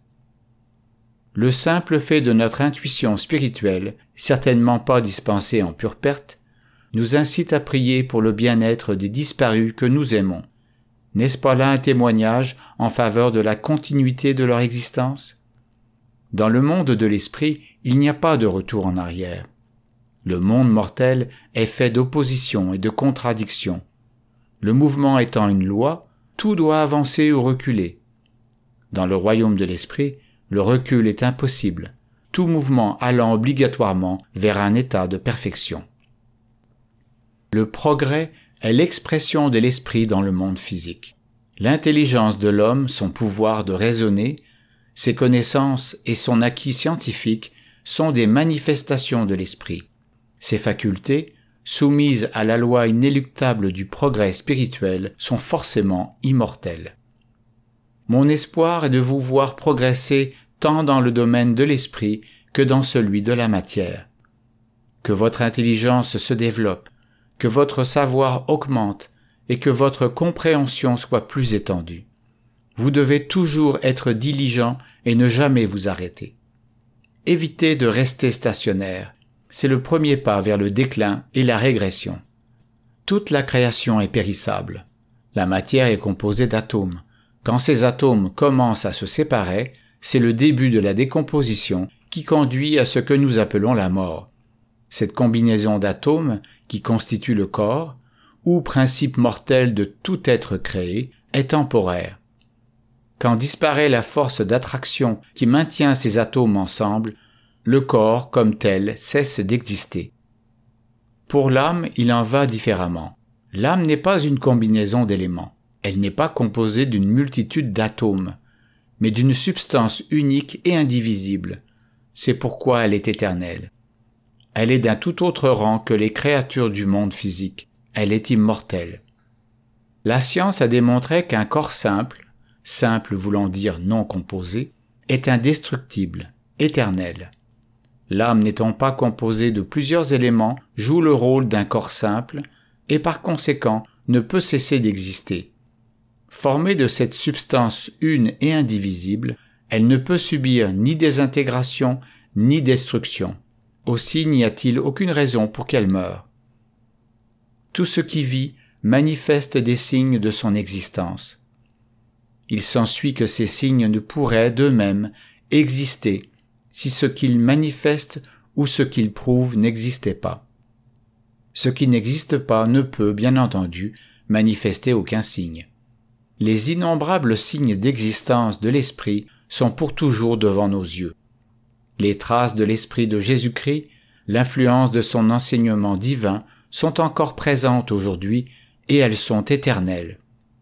Le simple fait de notre intuition spirituelle, certainement pas dispensée en pure perte, nous incite à prier pour le bien-être des disparus que nous aimons. N'est-ce pas là un témoignage en faveur de la continuité de leur existence? Dans le monde de l'esprit, il n'y a pas de retour en arrière. Le monde mortel est fait d'opposition et de contradictions. Le mouvement étant une loi, tout doit avancer ou reculer. Dans le royaume de l'esprit, le recul est impossible, tout mouvement allant obligatoirement vers un état de perfection. Le progrès est l'expression de l'esprit dans le monde physique. L'intelligence de l'homme, son pouvoir de raisonner, ses connaissances et son acquis scientifique sont des manifestations de l'esprit. Ces facultés, soumises à la loi inéluctable du progrès spirituel, sont forcément immortelles. Mon espoir est de vous voir progresser tant dans le domaine de l'esprit que dans celui de la matière. Que votre intelligence se développe, que votre savoir augmente et que votre compréhension soit plus étendue. Vous devez toujours être diligent et ne jamais vous arrêter. Évitez de rester stationnaire. C'est le premier pas vers le déclin et la régression. Toute la création est périssable. La matière est composée d'atomes. Quand ces atomes commencent à se séparer, c'est le début de la décomposition qui conduit à ce que nous appelons la mort. Cette combinaison d'atomes qui constitue le corps, ou principe mortel de tout être créé, est temporaire. Quand disparaît la force d'attraction qui maintient ces atomes ensemble, le corps comme tel cesse d'exister. Pour l'âme, il en va différemment. L'âme n'est pas une combinaison d'éléments. Elle n'est pas composée d'une multitude d'atomes, mais d'une substance unique et indivisible. C'est pourquoi elle est éternelle. Elle est d'un tout autre rang que les créatures du monde physique. Elle est immortelle. La science a démontré qu'un corps simple voulant dire non composé, est indestructible, éternel. L'âme n'étant pas composée de plusieurs éléments joue le rôle d'un corps simple et par conséquent ne peut cesser d'exister. Formée de cette substance une et indivisible, elle ne peut subir ni désintégration ni destruction. Aussi n'y a-t-il aucune raison pour qu'elle meure. Tout ce qui vit manifeste des signes de son existence. Il s'ensuit que ces signes ne pourraient d'eux-mêmes exister si ce qu'ils manifestent ou ce qu'ils prouvent n'existait pas. Ce qui n'existe pas ne peut, bien entendu, manifester aucun signe. Les innombrables signes d'existence de l'esprit sont pour toujours devant nos yeux. Les traces de l'esprit de Jésus-Christ, l'influence de son enseignement divin sont encore présentes aujourd'hui et elles sont éternelles.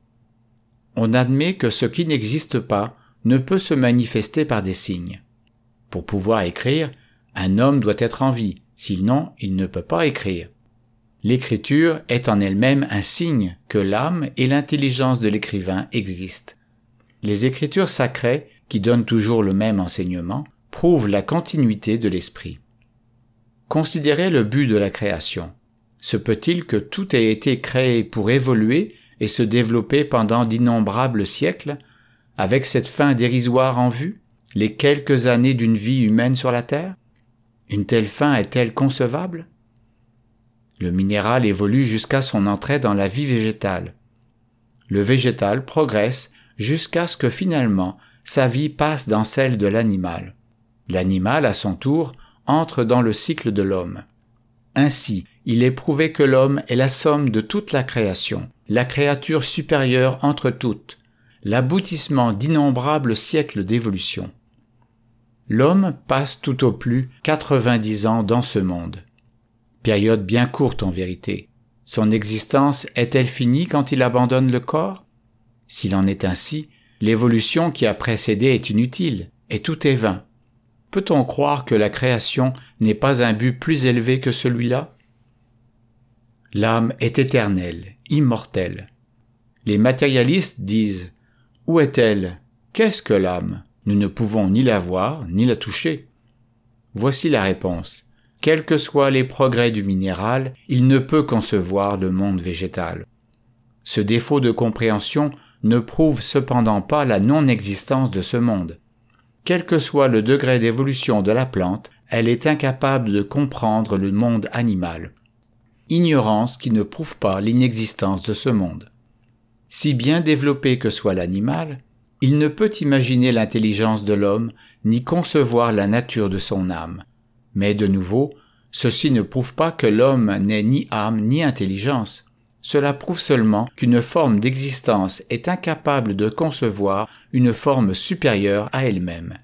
On admet que ce qui n'existe pas ne peut se manifester par des signes. Pour pouvoir écrire, un homme doit être en vie, sinon il ne peut pas écrire. L'écriture est en elle-même un signe que l'âme et l'intelligence de l'écrivain existent. Les écritures sacrées, qui donnent toujours le même enseignement, prouvent la continuité de l'esprit. Considérez le but de la création. Se peut-il que tout ait été créé pour évoluer et se développer pendant d'innombrables siècles, avec cette fin dérisoire en vue, les quelques années d'une vie humaine sur la terre? Une telle fin est-elle concevable? Le minéral évolue jusqu'à son entrée dans la vie végétale. Le végétal progresse jusqu'à ce que finalement sa vie passe dans celle de l'animal. L'animal, à son tour, entre dans le cycle de l'homme. Ainsi, il est prouvé que l'homme est la somme de toute la création, la créature supérieure entre toutes, l'aboutissement d'innombrables siècles d'évolution. L'homme passe tout au plus 90 ans dans ce monde. Période bien courte en vérité. Son existence est-elle finie quand il abandonne le corps? S'il en est ainsi, l'évolution qui a précédé est inutile, et tout est vain. Peut-on croire que la création n'est pas un but plus élevé que celui-là? L'âme est éternelle, immortelle. Les matérialistes disent « Où est-elle? Qu'est-ce que l'âme? Nous ne pouvons ni la voir, ni la toucher. » Voici la réponse. Quels que soient les progrès du minéral, il ne peut concevoir le monde végétal. Ce défaut de compréhension ne prouve cependant pas la non-existence de ce monde. Quel que soit le degré d'évolution de la plante, elle est incapable de comprendre le monde animal. Ignorance qui ne prouve pas l'inexistence de ce monde. Si bien développé que soit l'animal, il ne peut imaginer l'intelligence de l'homme ni concevoir la nature de son âme. Mais de nouveau, ceci ne prouve pas que l'homme n'ait ni âme ni intelligence. Cela prouve seulement qu'une forme d'existence est incapable de concevoir une forme supérieure à elle-même.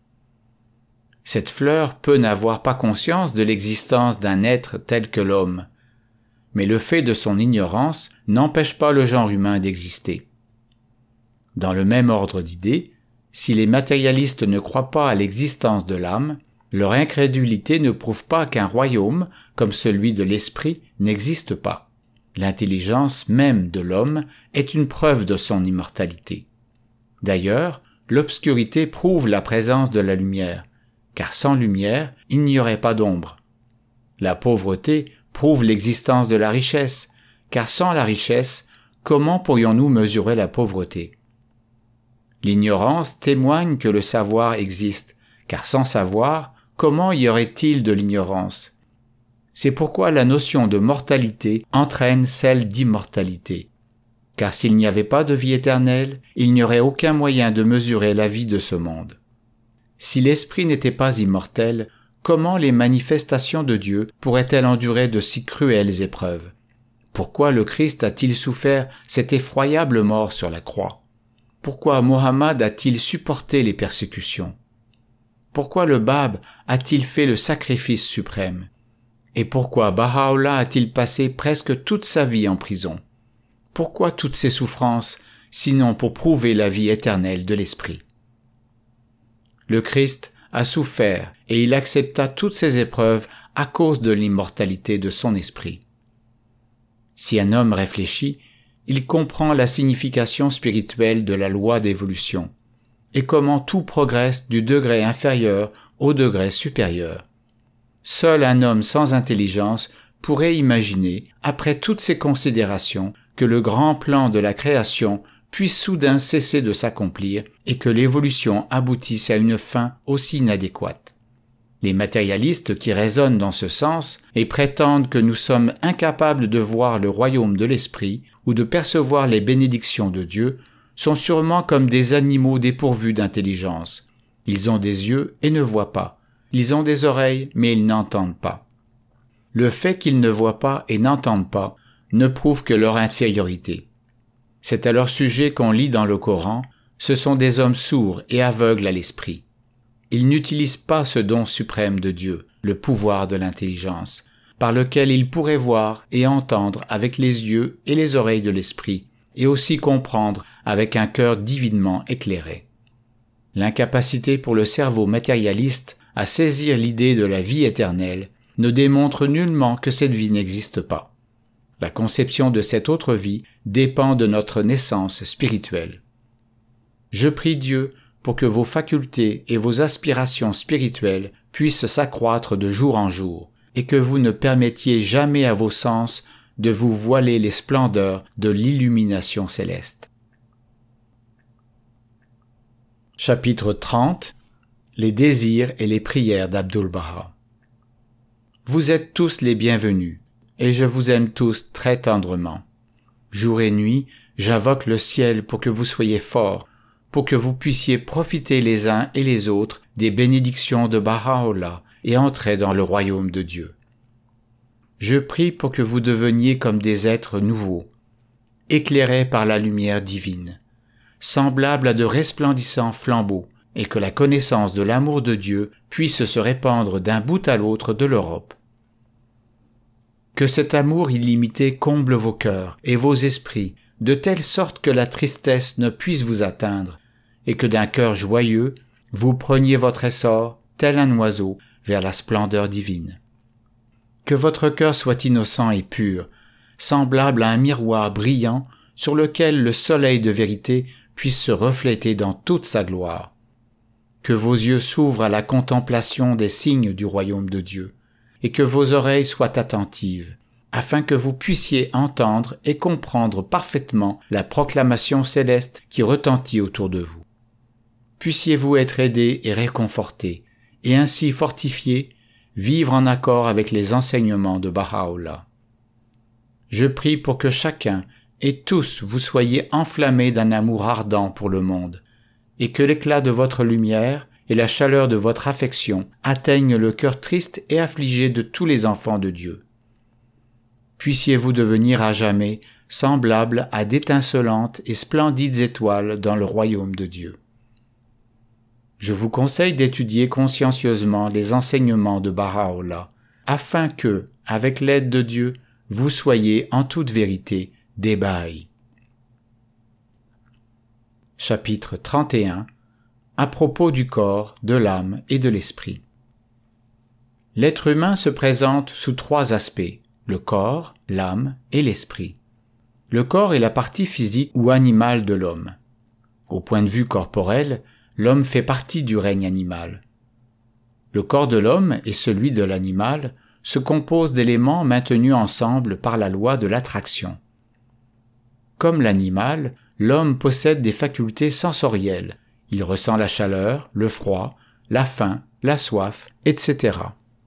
Cette fleur peut n'avoir pas conscience de l'existence d'un être tel que l'homme, mais le fait de son ignorance n'empêche pas le genre humain d'exister. Dans le même ordre d'idées, si les matérialistes ne croient pas à l'existence de l'âme, leur incrédulité ne prouve pas qu'un royaume, comme celui de l'esprit, n'existe pas. L'intelligence même de l'homme est une preuve de son immortalité. D'ailleurs, l'obscurité prouve la présence de la lumière, car sans lumière, il n'y aurait pas d'ombre. La pauvreté prouve l'existence de la richesse, car sans la richesse, comment pourrions-nous mesurer la pauvreté? L'ignorance témoigne que le savoir existe, car sans savoir, comment y aurait-il de l'ignorance? C'est pourquoi la notion de mortalité entraîne celle d'immortalité. Car s'il n'y avait pas de vie éternelle, il n'y aurait aucun moyen de mesurer la vie de ce monde. Si l'esprit n'était pas immortel, comment les manifestations de Dieu pourraient-elles endurer de si cruelles épreuves? Pourquoi le Christ a-t-il souffert cette effroyable mort sur la croix? Pourquoi Mohammed a-t-il supporté les persécutions? Pourquoi le Bab a-t-il fait le sacrifice suprême? Et pourquoi Baha'u'llah a-t-il passé presque toute sa vie en prison? Pourquoi toutes ces souffrances, sinon pour prouver la vie éternelle de l'esprit? Le Christ a souffert et il accepta toutes ces épreuves à cause de l'immortalité de son esprit. Si un homme réfléchit, il comprend la signification spirituelle de la loi d'évolution et comment tout progresse du degré inférieur au degré supérieur. Seul un homme sans intelligence pourrait imaginer, après toutes ces considérations, que le grand plan de la création puisse soudain cesser de s'accomplir et que l'évolution aboutisse à une fin aussi inadéquate. Les matérialistes qui raisonnent dans ce sens et prétendent que nous sommes incapables de voir le royaume de l'esprit ou de percevoir les bénédictions de Dieu sont sûrement comme des animaux dépourvus d'intelligence. Ils ont des yeux et ne voient pas. Ils ont des oreilles, mais ils n'entendent pas. Le fait qu'ils ne voient pas et n'entendent pas ne prouve que leur infériorité. C'est à leur sujet qu'on lit dans le Coran, ce sont des hommes sourds et aveugles à l'esprit. Ils n'utilisent pas ce don suprême de Dieu, le pouvoir de l'intelligence, par lequel ils pourraient voir et entendre avec les yeux et les oreilles de l'esprit, et aussi comprendre avec un cœur divinement éclairé. L'incapacité pour le cerveau matérialiste à saisir l'idée de la vie éternelle ne démontre nullement que cette vie n'existe pas. La conception de cette autre vie dépend de notre naissance spirituelle. Je prie Dieu pour que vos facultés et vos aspirations spirituelles puissent s'accroître de jour en jour, et que vous ne permettiez jamais à vos sens de vous voiler les splendeurs de l'illumination céleste. Chapitre 30. Les désirs et les prières d'Abdu'l-Baha. Vous êtes tous les bienvenus, et je vous aime tous très tendrement. Jour et nuit, j'invoque le ciel pour que vous soyez forts, pour que vous puissiez profiter les uns et les autres des bénédictions de Baha'u'llah et entrer dans le royaume de Dieu. Je prie pour que vous deveniez comme des êtres nouveaux, éclairés par la lumière divine. semblables à de resplendissants flambeaux, et que la connaissance de l'amour de Dieu puisse se répandre d'un bout à l'autre de l'Europe. Que cet amour illimité comble vos cœurs et vos esprits, de telle sorte que la tristesse ne puisse vous atteindre, et que d'un cœur joyeux, vous preniez votre essor, tel un oiseau, vers la splendeur divine. Que votre cœur soit innocent et pur, semblable à un miroir brillant sur lequel le soleil de vérité puisse se refléter dans toute sa gloire. Que vos yeux s'ouvrent à la contemplation des signes du royaume de Dieu, et que vos oreilles soient attentives, afin que vous puissiez entendre et comprendre parfaitement la proclamation céleste qui retentit autour de vous. Puissiez-vous être aidés et réconfortés, et ainsi fortifiés, vivre en accord avec les enseignements de Baha'u'llah. Je prie pour que chacun et tous vous soyez enflammés d'un amour ardent pour le monde, et que l'éclat de votre lumière et la chaleur de votre affection atteignent le cœur triste et affligé de tous les enfants de Dieu. Puissiez-vous devenir à jamais semblables à d'étincelantes et splendides étoiles dans le royaume de Dieu. Je vous conseille d'étudier consciencieusement les enseignements de Baha'u'llah, afin que, avec l'aide de Dieu, vous soyez en toute vérité des Baha'i. Chapitre 31. À propos du corps, de l'âme et de l'esprit. L'être humain se présente sous 3 aspects, le corps, l'âme et l'esprit. Le corps est la partie physique ou animale de l'homme. Au point de vue corporel, l'homme fait partie du règne animal. Le corps de l'homme et celui de l'animal se composent d'éléments maintenus ensemble par la loi de l'attraction. Comme l'animal, l'homme possède des facultés sensorielles. Il ressent la chaleur, le froid, la faim, la soif, etc.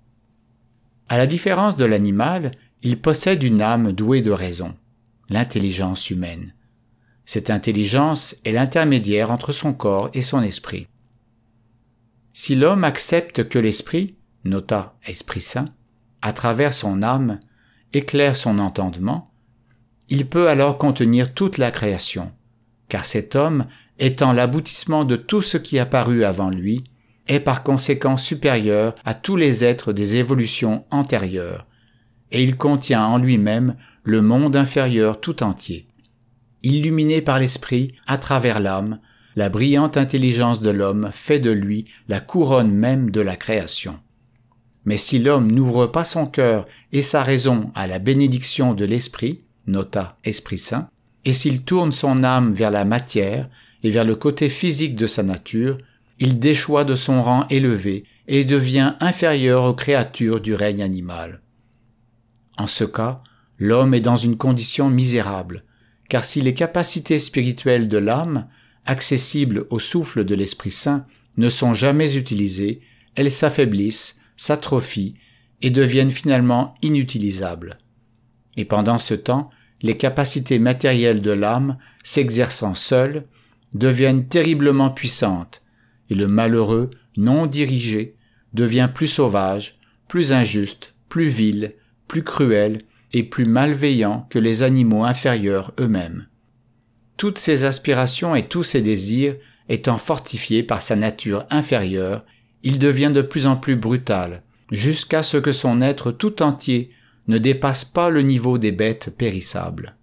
À la différence de l'animal, il possède une âme douée de raison, l'intelligence humaine. Cette intelligence est l'intermédiaire entre son corps et son esprit. Si l'homme accepte que l'esprit, nota Esprit Saint, à travers son âme, éclaire son entendement, il peut alors contenir toute la création, car cet homme, étant l'aboutissement de tout ce qui a paru avant lui, est par conséquent supérieur à tous les êtres des évolutions antérieures, et il contient en lui-même le monde inférieur tout entier. Illuminé par l'esprit, à travers l'âme, la brillante intelligence de l'homme fait de lui la couronne même de la création. Mais si l'homme n'ouvre pas son cœur et sa raison à la bénédiction de l'esprit, nota Esprit Saint, et s'il tourne son âme vers la matière et vers le côté physique de sa nature, il déchoit de son rang élevé et devient inférieur aux créatures du règne animal. En ce cas, l'homme est dans une condition misérable, car si les capacités spirituelles de l'âme, accessibles au souffle de l'Esprit Saint, ne sont jamais utilisées, elles s'affaiblissent, s'atrophient et deviennent finalement inutilisables. Et pendant ce temps, les capacités matérielles de l'âme, s'exerçant seules, deviennent terriblement puissantes, et le malheureux, non dirigé, devient plus sauvage, plus injuste, plus vil, plus cruel et plus malveillant que les animaux inférieurs eux-mêmes. Toutes ses aspirations et tous ses désirs étant fortifiés par sa nature inférieure, il devient de plus en plus brutal, jusqu'à ce que son être tout entier ne dépasse pas le niveau des bêtes périssables.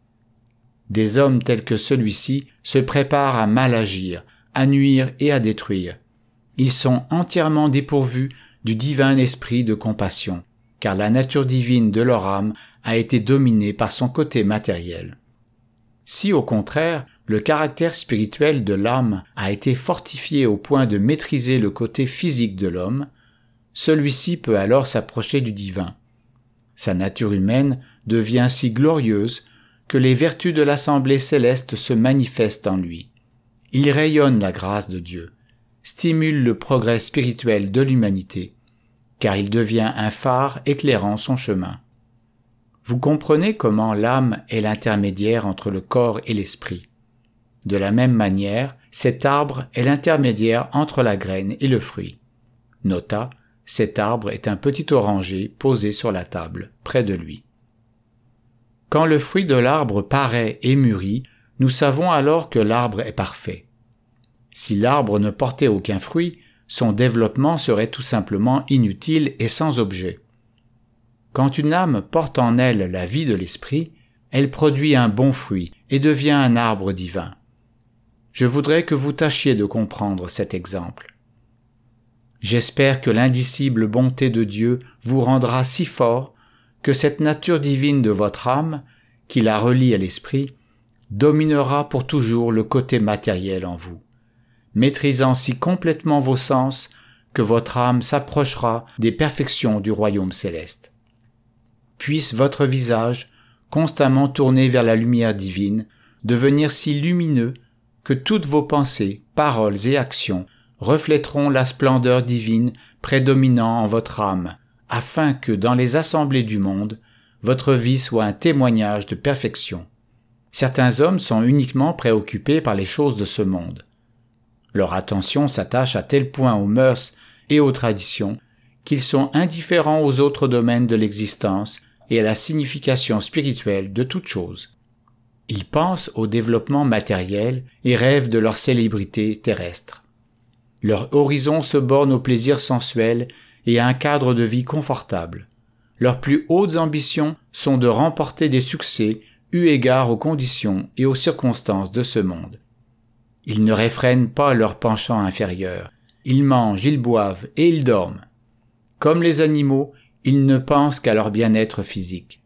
Des hommes tels que celui-ci se préparent à mal agir, à nuire et à détruire. Ils sont entièrement dépourvus du divin esprit de compassion, car la nature divine de leur âme a été dominée par son côté matériel. Si, au contraire, le caractère spirituel de l'âme a été fortifié au point de maîtriser le côté physique de l'homme, celui-ci peut alors s'approcher du divin. Sa nature humaine devient si glorieuse que les vertus de l'assemblée céleste se manifestent en lui. Il rayonne la grâce de Dieu, stimule le progrès spirituel de l'humanité, car il devient un phare éclairant son chemin. Vous comprenez comment l'âme est l'intermédiaire entre le corps et l'esprit. De la même manière, cet arbre est l'intermédiaire entre la graine et le fruit. Nota, cet arbre est un petit oranger posé sur la table, près de lui. Quand le fruit de l'arbre paraît et mûrit, nous savons alors que l'arbre est parfait. Si l'arbre ne portait aucun fruit, son développement serait tout simplement inutile et sans objet. Quand une âme porte en elle la vie de l'esprit, elle produit un bon fruit et devient un arbre divin. Je voudrais que vous tâchiez de comprendre cet exemple. J'espère que l'indicible bonté de Dieu vous rendra si fort que cette nature divine de votre âme, qui la relie à l'esprit, dominera pour toujours le côté matériel en vous, maîtrisant si complètement vos sens que votre âme s'approchera des perfections du royaume céleste. Puisse votre visage, constamment tourné vers la lumière divine, devenir si lumineux que toutes vos pensées, paroles et actions reflèteront la splendeur divine prédominant en votre âme, afin que dans les assemblées du monde, votre vie soit un témoignage de perfection. Certains hommes sont uniquement préoccupés par les choses de ce monde. Leur attention s'attache à tel point aux mœurs et aux traditions qu'ils sont indifférents aux autres domaines de l'existence et à la signification spirituelle de toute chose. Ils pensent au développement matériel et rêvent de leur célébrité terrestre. Leur horizon se borne aux plaisirs sensuels et à un cadre de vie confortable. Leurs plus hautes ambitions sont de remporter des succès eu égard aux conditions et aux circonstances de ce monde. Ils ne réfrènent pas leur penchant inférieur. Ils mangent, ils boivent et ils dorment. Comme les animaux, ils ne pensent qu'à leur bien-être physique.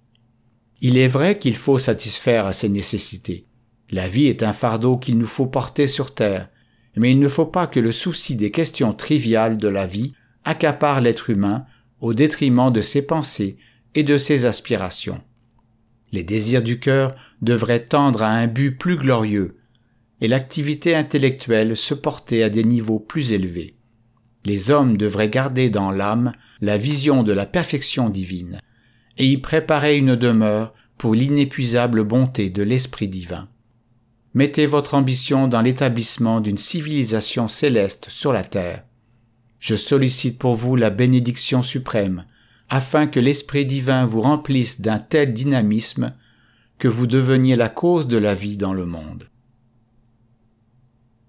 Il est vrai qu'il faut satisfaire à ces nécessités. La vie est un fardeau qu'il nous faut porter sur terre, mais il ne faut pas que le souci des questions triviales de la vie accapare l'être humain au détriment de ses pensées et de ses aspirations. Les désirs du cœur devraient tendre à un but plus glorieux, et l'activité intellectuelle se porter à des niveaux plus élevés. Les hommes devraient garder dans l'âme la vision de la perfection divine, et y préparer une demeure pour l'inépuisable bonté de l'Esprit divin. Mettez votre ambition dans l'établissement d'une civilisation céleste sur la terre. Je sollicite pour vous la bénédiction suprême, afin que l'Esprit divin vous remplisse d'un tel dynamisme que vous deveniez la cause de la vie dans le monde.